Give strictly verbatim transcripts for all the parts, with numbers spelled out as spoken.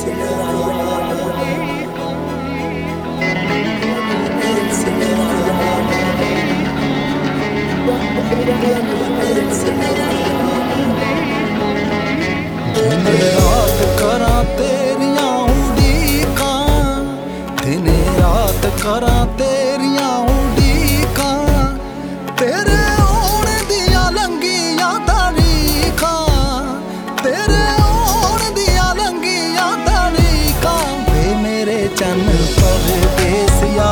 दिन रात करा तेरियां उड़ीकां, दिन रात करा तेरियां उड़ीकां, तेरे आने दियां लंघियां तारीखां, तेरे आने दियां लंघियां तारीखां। वे मेरे चन्न परदेसिया,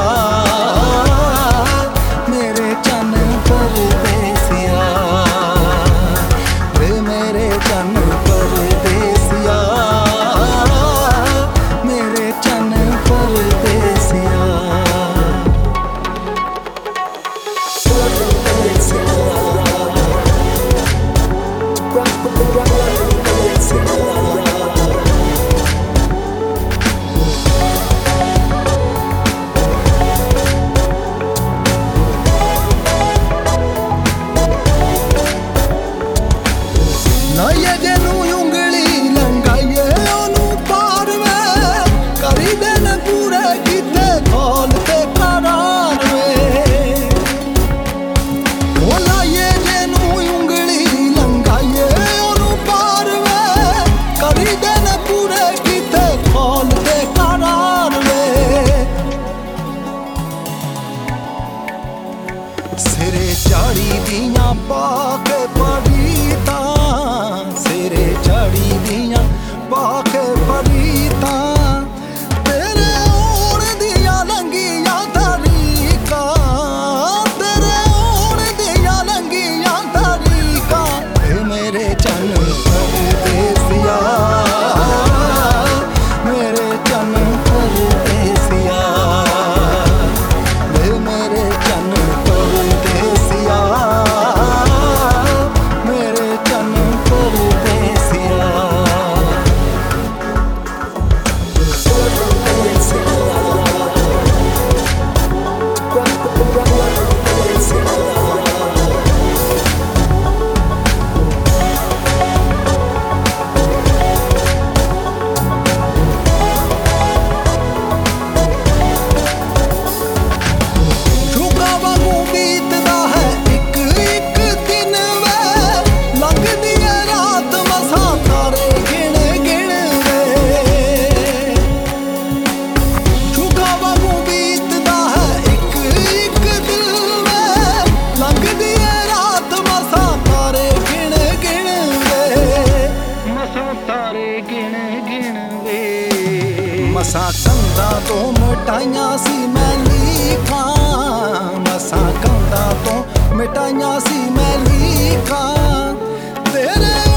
मेरे चन्न परदेसिया, वे मेरे चन्न परदेसिया, मेरे चन्न परदेसिया। नाइए जेनू उंगली लंघाइए ओनू पार वे, करी दिन पूरे कीते खोल ते करार वे। ओ नाइए जेनू उंगली लंघाइए ओनू पार वे, करी दिन पूरे कीते खोल ते करार वे। सिरे चाड़ी दियां पाके परीता, सिरे चाड़ी दियां पाके परीता, तेरे आने दियां लंघियां तारीखां, तेरे आने दियां लंघियां तारीखां। वे मेरे चन्न परदेसिया, मेरे चन्न परदेसिया, वे मेरे चन्न परदेसिया, मेरे चन्न परदेसिया। जुगा वांगू बीतदा है इक इक दिन वे, लंघदी है रात मसां तारे गिण गिण वे। जुगा वांगू बीतदा है इक इक दिन वे, लंघदी है रात मसां तारे गिण गिण वे, मसां तारे गिण गिण वे। मसां कंधां तो मिटाइयां सी मैं लीखां, मसां कंधां तो मिटाइयां सी मैं लीखां, तेरे